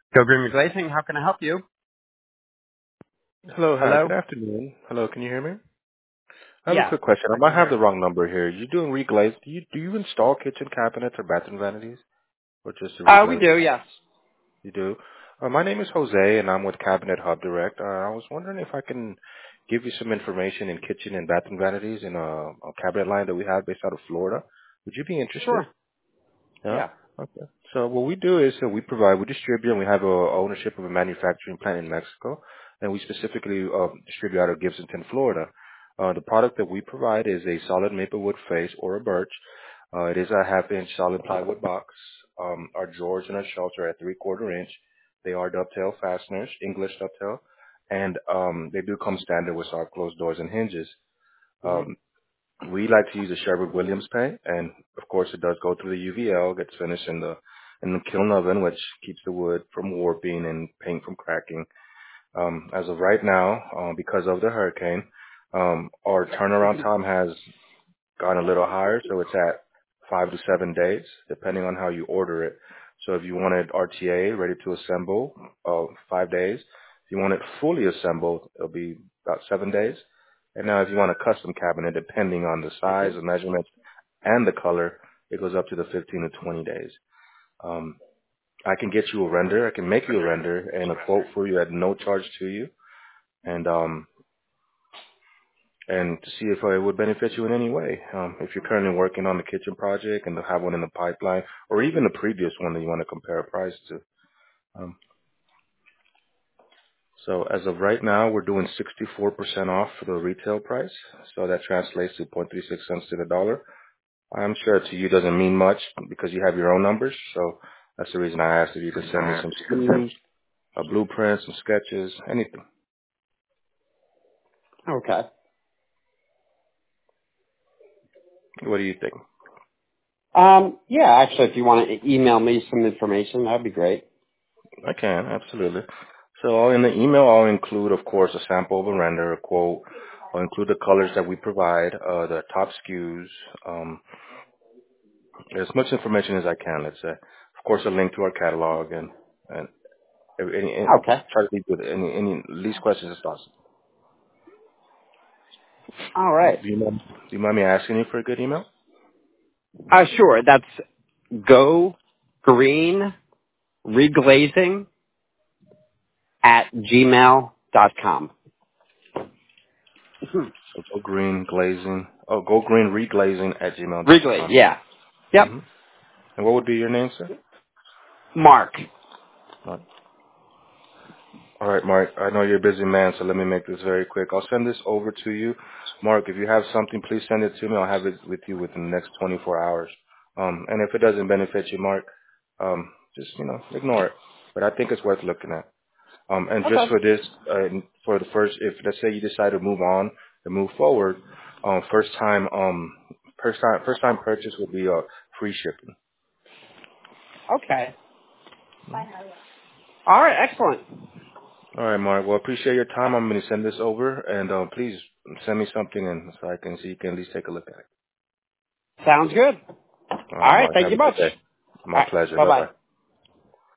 Go Green Reglazing, how can I help you? Hello. Hi, Hello? good afternoon. Hello, can you hear me? I have a Yeah, quick question. I I might can have hear the wrong number here. You doing reglaze? Do you install kitchen cabinets or bathroom vanities, or just the you. We reglaze? do, yes. You do. My name is Jose, and I'm with Cabinet Hub Direct. I was wondering if I can give you some information in kitchen and bathroom vanities in a cabinet line that we have based out of Florida. Would you be interested? Sure. Yeah. Yeah. Okay. So what we do is we distribute, and we have a ownership of a manufacturing plant in Mexico, and we specifically distribute out of Gibsonton, Florida. The product that we provide is a solid maple wood face or a birch. It is a half-inch solid plywood box. Our drawers and our shelves are at 3/4 inch. They are dovetail fasteners, English dovetail, and they do come standard with our closed doors and hinges. hmm Um, we like to use a Sherwin-Williams paint, and of course it does go through the UVL, gets finished in the kiln oven, which keeps the wood from warping and paint from cracking. As of right now, because of the hurricane, our turnaround time has gone a little higher, so it's at 5 to 7 days, depending on how you order it. So if you wanted RTA ready to assemble, 5 days. If you want it fully assembled, it'll be about 7 days. And now if you want a custom cabinet, depending on the size, the measurements, and the color, it goes up to the 15 to 20 days. Um, I can get you a render. I can make you a render and a quote for you at no charge to you. And to see if it would benefit you in any way. If you're currently working on the kitchen project and have one in the pipeline, or even the previous one that you want to compare a price to. Um, so as of right now, we're doing 64% off for the retail price. So that translates to 0.36 cents to the dollar. I'm sure to you doesn't mean much because you have your own numbers. So that's the reason I asked if you could send me some SKUs, a blueprint, some sketches, anything. Okay. What do you think? Yeah, actually, if you want to email me some information, that'd be great. I can, absolutely. So in the email, I'll include, of course, a sample of a render, a quote. I'll include the colors that we provide, the top SKUs, as much information as I can, let's say. Of course, a link to our catalog and Okay. try to leave with any least questions as possible. All right. Do you mind me asking you for a good email? Sure. That's Go Green Reglazing at gmail.com. So go green reglazing at Reglaze, gmail.com. yeah. Yep. Mm-hmm. And what would be your name, sir? Mark. All right, Mark. I know you're a busy man, so let me make this very quick. I'll send this over to you. Mark, if you have something, please send it to me. I'll have it with you within the next 24 hours. And if it doesn't benefit you, Mark, just, ignore it. But I think it's worth looking at. And just Okay. for this, for the first, if let's say you decide to move on and move forward, first time purchase will be free shipping. Okay. All right. Excellent. All right, Mark. Well, appreciate your time. I'm going to send this over, and please send me something, and so I can see you can at least take a look at it. Sounds good. All All right, right. Mark. Thank Have you a good much. day. All My right. pleasure. Bye Bye-bye. bye.